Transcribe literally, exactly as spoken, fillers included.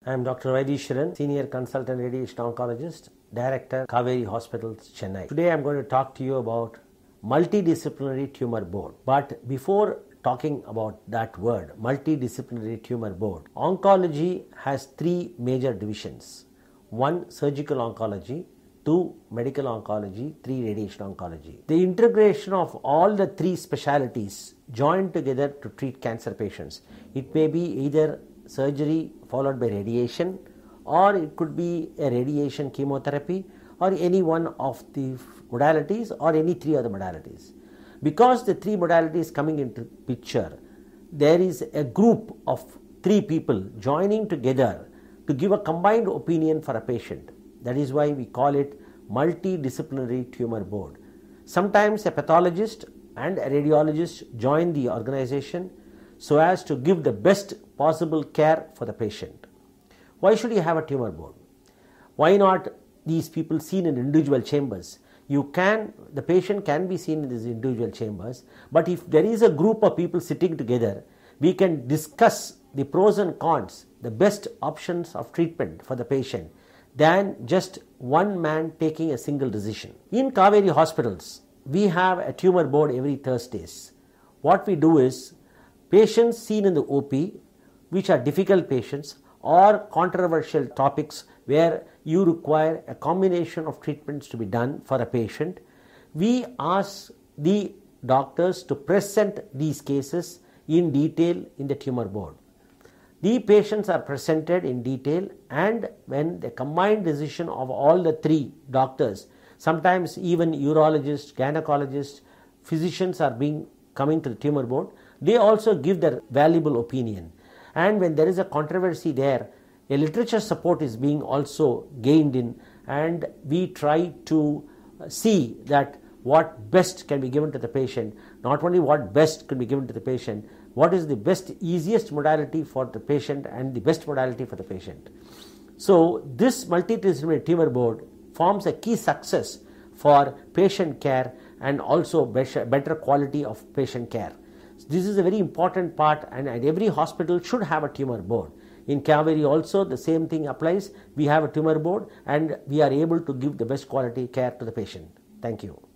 I am Doctor Vaidisharan, Senior Consultant Radiation Oncologist, Director, Kaveri Hospitals, Chennai. Today I am going to talk to you about Multidisciplinary Tumor Board. But before talking about that word, Multidisciplinary Tumor Board, oncology has three major divisions. One, surgical oncology, two, medical oncology, three, radiation oncology. The integration of all the three specialities joined together to treat cancer patients. It may be either surgery followed by radiation, or it could be a radiation chemotherapy, or any one of the modalities, or any three other modalities. Because the three modalities coming into picture, there is a group of three people joining together to give a combined opinion for a patient. That is why we call it Multidisciplinary Tumor Board. Sometimes a pathologist and a radiologist join the organization so as to give the best possible care for the patient. Why should you have a tumor board? Why not these people seen in individual chambers? You can, the patient can be seen in these individual chambers, but if there is a group of people sitting together, we can discuss the pros and cons, the best options of treatment for the patient, than just one man taking a single decision. In Kaveri Hospitals, we have a tumor board every Thursdays. What we do is, patients seen in the O P, which are difficult patients or controversial topics where you require a combination of treatments to be done for a patient, we ask the doctors to present these cases in detail in the tumor board. The patients are presented in detail, and when the combined decision of all the three doctors, sometimes even urologists, gynecologists, physicians are being coming to the tumor board, they also give their valuable opinion. And when there is a controversy there, a literature support is being also gained in, and we try to see that what best can be given to the patient, not only what best can be given to the patient, what is the best, easiest modality for the patient and the best modality for the patient. So this multidisciplinary tumor board forms a key success for patient care and also better quality of patient care. This is a very important part, and every hospital should have a tumor board. In Kaveri also the same thing applies. We have a tumor board and we are able to give the best quality care to the patient. Thank you.